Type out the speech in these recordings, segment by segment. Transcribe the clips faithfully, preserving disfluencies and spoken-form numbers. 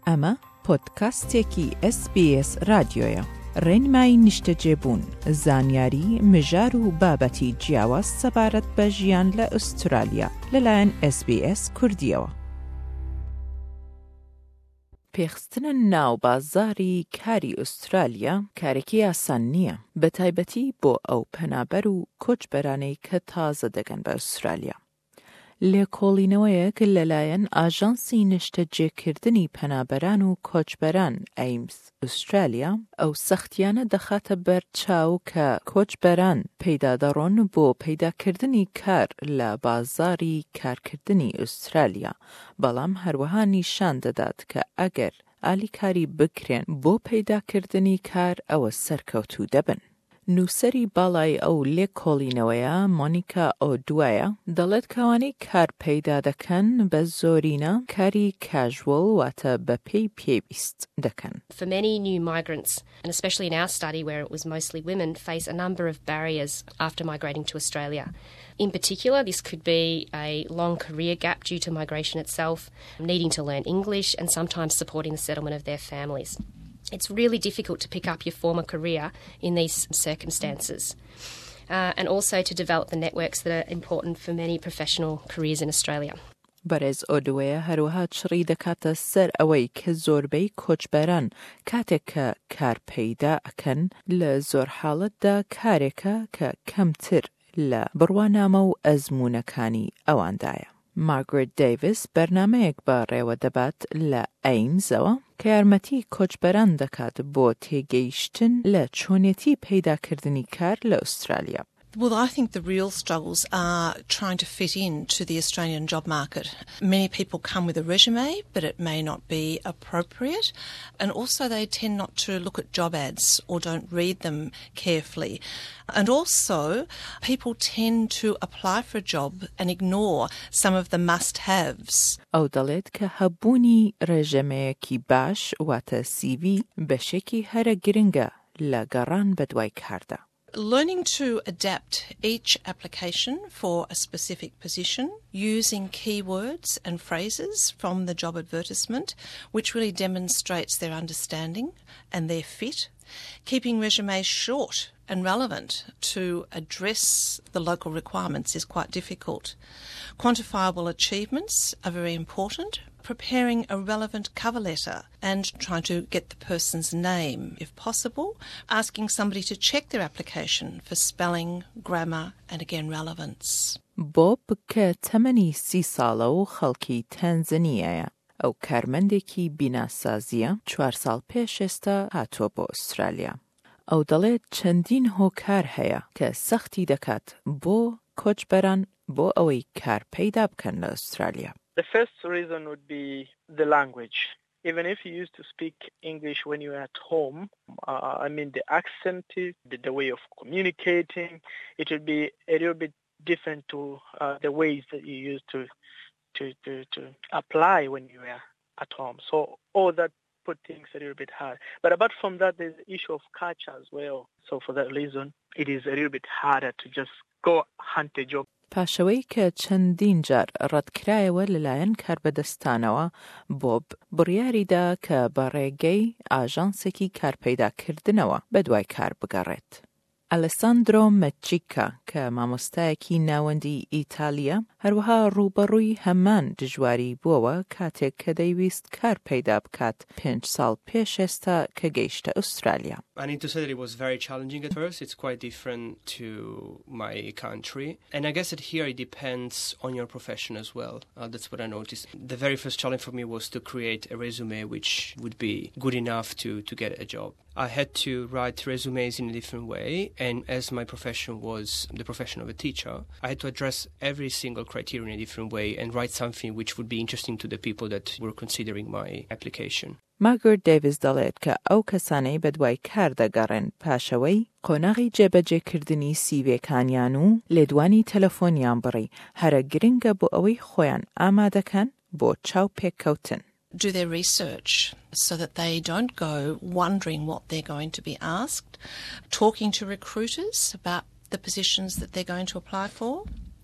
ئەمە پۆدکاستێکی ئەس بی ئێس رادیۆیە. ڕێنمای نیشتەجێبوون، زانیاری، مژار و بابەتی جیاواز سەبارەت بە ژیان لە ئوسترالیا لەلایەن ئەس بی ئێس کوردیەوە. پێخستنە ناو بازاری کاری ئوسترالیا کارێکی ئاسان نییە، بە تایبەتی بۆ ئەو پەنابەر و کۆچبەرانەی کە تازە دەگەن بە ئوسترالیا. لێکۆڵینەوەیەک لەلایەن ئاژانسی نیشتەجێکردنی پەنابەران و کۆچبەران ئەیمس ئوسترالیا ئەو سەختیانە دەخاتە بەر چاو کە کۆچبەران پەیدا دەڕۆن بۆ پەیداکردنی کار لە بازاری کارکردنی ئوسترالیا، بەڵام هەروەها نیشان دەدات کە ئەگەر ئالیکاری بکرێن بۆ پەیداکردنی کار ئەوە سەرکەوتوو دەبن. نووسەری باڵای ئەو لێکۆڵینەوەیە مۆنیکا ئۆدوایە دەڵێت کەوانەی کار پەیدا دەکەن بە زۆرینە کاری کاژوەڵ واتە بە پێی پێویست دەکەن. For many new migrants, and especially in our study where it was mostly women, face a number of barriers after migrating to Australia. In particular, this could be a long career gap due to migration itself, needing to learn English and sometimes supporting the settlement of their families. It's really difficult to pick up your former career in these circumstances, uh, and also to develop the networks that are important for many professional careers in Australia. بەرێز ئۆدوەیە هەروەها چڕی دەکاتە سەر ئەوەی کە زۆربەی کۆچبەران کاتێک کە کار پەیدا ئەکەن لە زۆر حاڵەتدا کارێکە کە کەمتر لە بڕوانامە و ئەزموونەکانی ئەواندایە. مارگرێت دەیڤس بەرنامەیەک بە ڕێوە دەبات لە ئەیمزەوە کە یارمەتی کۆچبەران دەکات بۆ تێگەیشتن لە چۆنێتی پەیداکردنی کار لە ئوسترالیا. Well, I think the real struggles are trying to fit in to the Australian job market. Many people come with a resume, but it may not be appropriate. And also they tend not to look at job ads or don't read them carefully. And also people tend to apply for a job and ignore some of the must-haves. ئەو دەڵێت کە هەبوونی ڕێژەمەیەکی باش واتە سی ڤی بەشێکی هەرە گرنگە لە گەڕان بە دوای کاردا. Learning to adapt each application for a specific position using keywords and phrases from the job advertisement, which really demonstrates their understanding and their fit. Keeping resumes short and relevant to address the local requirements is quite difficult. Quantifiable achievements are very important. Preparing a relevant cover letter and trying to get the person's name, if possible. Asking somebody to check their application for spelling, grammar and again relevance. بۆب کە تەمەنی سی ساڵە و خەڵکی تەنزەنیایە. ئەو کارمەندێکی بیناسازیە چوار ساڵ پێش ئێستا هاتووە بۆ ئوسترالیا. ئەو دەڵێت چەندین هۆکار هەیە کە سەختی دەکات بۆ کۆچبەران بۆ ئەوەی کار پەیدا بکەن لە ئوسترالیا. The first reason would be the language. Even if you used to speak English when you were at home, uh, I mean the accent, the, the way of communicating, it would be a little bit different to uh, the ways that you used to, to, to, to apply when you were at home. So all that put things a little bit hard. But apart from that, there's the issue of culture as well. So for that reason, it is a little bit harder to just go hunt a job. پاشەوەی کە چەندین جار ڕەتکرایەوە لەلایەن کاربەدەستانەوە، بۆب بڕیاریدا کە بە ڕێگەی ئاژانسێکی کارپەیداکردنەوە بە دوای کار بگەڕێت. ئەلێساندرۆ مەچیکا کە مامۆستایەکی ناوەندی ئیتالیە هەروەها ڕوبەڕووی هەمان دژواری بووەوە کاتێک کە دەیویست کار پەیدا بکات پێنج ساڵ پێش ئێستا کە گەیشتە ئوسترالیا. I need to say that it was very challenging at first. It's quite different to my country. And I guess that here it depends on your profession as well. Uh, that's what I noticed. The very first challenge for me was to create a resume which would be good enough to, to get a job. I had to write resumes in a different way, and as my profession was the profession of a teacher, I had to address every single criteria in a different way and write something which would be interesting to the people that were considering my application. مارگرێت دەیڤس دەڵێت کە ئەو کەسانەی بە دوای کار دەگەڕێن پاشەوەی قۆناغی جێبەجێکردنی سیڤێکانیان و لێدوانی تەلەفۆنیان بڕی هەرە گرنگە بۆ ئەوەی خۆیان ئامادەکەن بۆ چاو پێککەوتن. Do their research so that they don't go wondering what they're going to be asked, talking to recruiters about the positions that they're going to apply for,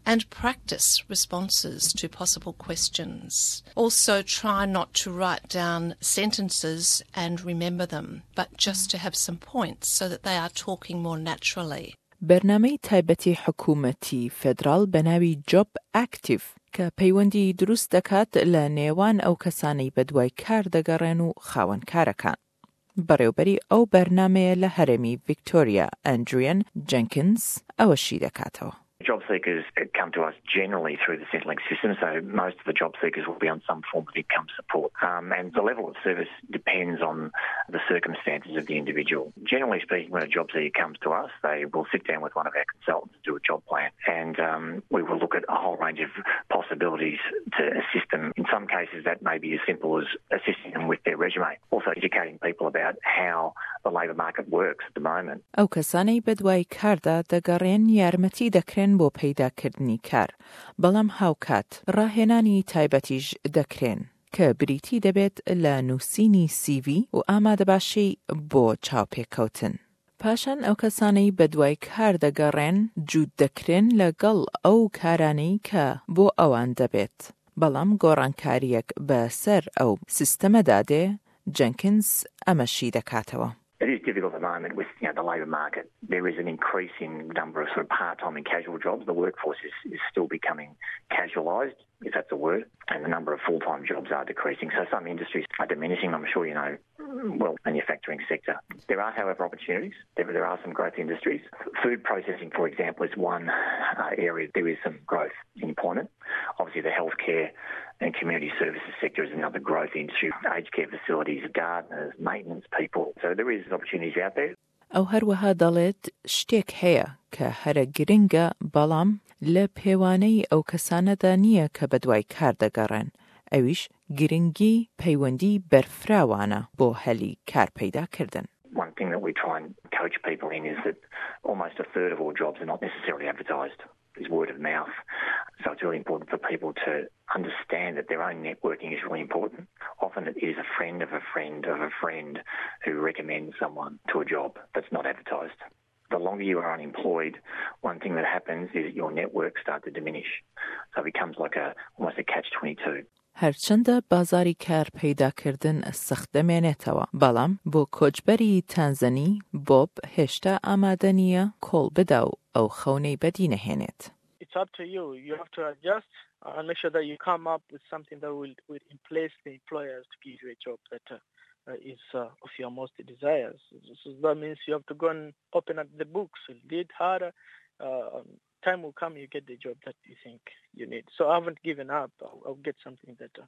and practice responses to possible questions. Also try not to write down sentences and remember them, but just to have some points so that they are talking more naturally. برنامه تایبەتی حکوومەتی فدرال بەناوی جۆب ئاکتیڤ کە پەیوەندی دروست دەکات لە نێوان ئەو کەسانەی بەدوای کار دەگەڕێن و خاوەن کارەکان. بەڕێوەبەری ئەو بەرنامەیە لە هەرێمی ڤیکتۆریا ئەندریان جەنکینز ئەوەشی دەکاتەوە. Job seekers come to us generally through the Centrelink system, so most of the job seekers will be on some form of income support. Um, and the level of service depends on the circumstances of the individual. Generally speaking, when a job seeker comes to us, they will sit down with one of our consultants to do a job plan, and um, we will look at a whole range of possibilities to assist them. In some cases, that may be as simple as assisting them with their resume, also educating people about how the labour market works at the moment. ئەو کەسانەی بەدوای کاردا دەگەڕێن یارمەتی دەکرێن بۆ پەیداکردنی کار، بەڵام هاوکات ڕاهێنانی تایبەتیش دەکرێن کە بریتی دەبێت لە نووسینی سیڤی و ئامادەباشی بۆ چاوپێکەوتن. پاشان ئەو کەسانەی بەدوای کار دەگەڕێن جوود دەکرێن لەگەڵ ئەو کارانەی کە بۆ ئەوان دەبێت، بەڵام گۆڕانکاریەک بەسەر ئەو سیستەمەدا دێ. جەنکینز ئەمەشی دەکاتەوە. It is difficult at the moment with you know, the labour market. There is an increasing number of sort of part-time and casual jobs. The workforce is, is still becoming casualised, if that's a word, and the number of full-time jobs are decreasing. So some industries are diminishing. I'm sure you know, well, manufacturing sector. There are, however, opportunities. There, there are some growth industries. Food processing, for example, is one uh, area. There is some growth in employment. Obviously, the healthcare and community services sector is another growth industry. Aged care facilities, gardeners, maintenance people. So there is opportunities out there. ئەو هەروەها دەڵێت شتێک هەیە کە هەرە گرنگە، بەڵام لە پێوانەی ئەو کەسانەدا نییە کە بەدوای کار دەگەڕێن. ئەویش گرنگی پەیوەندی بەرفراوانە بۆ هەلی کار پەیداکردن. One thing that we try and coach people in is that almost a third of all jobs are not necessarily advertised. It's word of mouth. So it's really important for people to understand that their own networking is really important. Often it is a friend of a friend of a friend who recommends someone to a job that's not advertised. The longer you are unemployed, one thing that happens is your networks start to diminish. So it becomes like a almost a catch twenty-two. هەرچەندە بازاری کار پەیداکردن سەخت دەمێنێتەوە، بەڵام بۆ کۆچبەری تانزەنی بۆب هێشتا ئامادە نییە کۆڵ بدا و ئەو خەونەی بەدی نەهێنێت. It's up to you. You have to adjust and make sure that you come up with something that will, will place the employers to give you a job that uh, uh, is uh, of your most desires. So that means you have to go and open up the books, read harder. Uh, time will come, you get the job that you think you need. So I haven't given up. I'll, I'll get something better.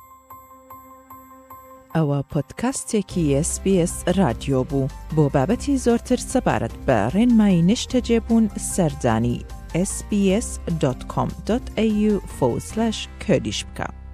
ئەوە پۆدکاستێکی اس بی اس رادیۆ بوو. بۆ بابەتی زۆرتر سەبارەت بە ڕێنمایی نیشتەجێبوون سەردانی اس بی اس دات کۆم دات ئێ یو فۆرورد سلاش کوردیش بکە.